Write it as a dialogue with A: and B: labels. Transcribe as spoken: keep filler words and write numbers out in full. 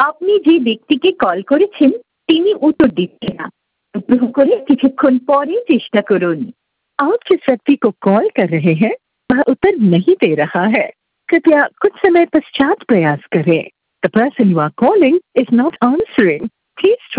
A: আপনি যে ব্যক্তিকে কল করেছেন তিনি উত্তর দিচ্ছেন না। অনুগ্রह করে কিছুক্ষণ পরে চেষ্টা করুন। आप जिस व्यक्ति को कॉल कर रहे हैं वह उत्तर नहीं दे रहा है। कृपया कुछ समय पश्चात प्रयास करें। The person you are calling is not answering. Please try